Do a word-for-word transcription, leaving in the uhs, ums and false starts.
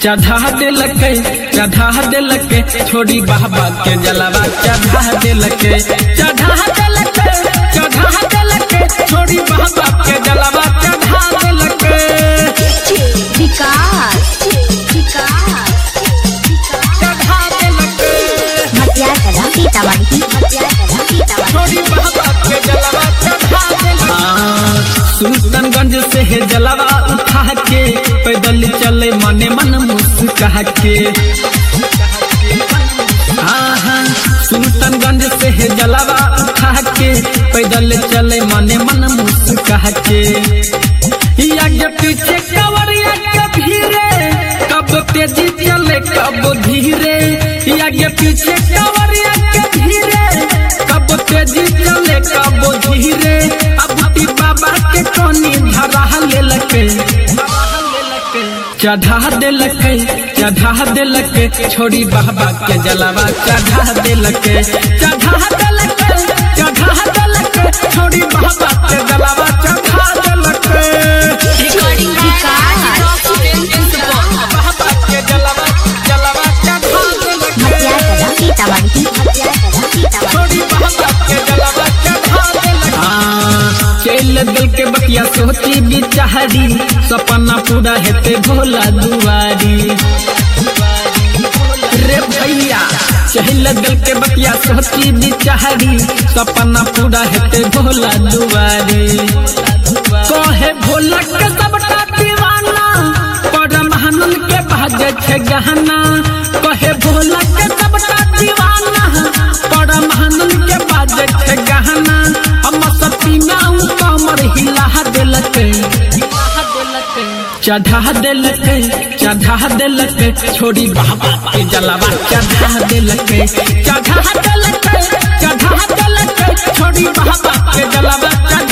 चढ़ा दिलके चढ़ा दिलके छोड़ी बाबा के जलवा चढ़ा दिलके चढ़ा दिलके चढ़ा दिलके छोड़ी बाबा के जलवा चढ़ा दिलके विकास विकास चढ़ा दिलके मतिया कला सीतामढ़ी मतिया कला सीतामढ़ी छोड़ी बाबा के जलवा चढ़ा दिलके सुल्तानगंज से है जलवा उठा के पैदल चले मने मन मुस्कुरा के हाँ हाँ सुल्तानगंज से है जलवा उठा के पैदल चले मने मन मुस्कुरा के आगे पीछे कवरिया के भीरे कब तेजी चले कब धीरे आगे पीछे कवरिया के भीरे कब तेजी चले कब धीरे अब बाबा के कोनी धरा लेलके चढ़ा दिलके चढ़ा दिलके छोड़ी बाबा के जलवा चढ़ा दिलके चढ़ा दिलके चढ़ा दिलके छोड़ी बाबा के जलवा चढ़ा दिलके बाबा के जलवा जलवा चढ़ा दिलके मतिया कला सीतामढ़ी मतिया कला सीतामढ़ी छोड़ी बाबा के जलवा चढ़ा दिलके चल दिल के बतिया सोची बिचारी सपना पूरा हेते भोला दुआरी रे भैया चल दिल के बतिया सोची बिचारी सपना पूरा हेते भोला दुआरी कहे भोला के सबटा दीवाना परमानंद के बाजे छे गहना कहे भोला के सबटा दीवाना परमानंद के बाजे छे गहना हम सपना कमर हिला दिलके चढ़ा दिलके चढ़ा दिलके छोड़ी बाबा के जलवा चढ़ा दिलके चढ़ा दिलके चढ़ा दिलके छोड़ी बाबा के जलवा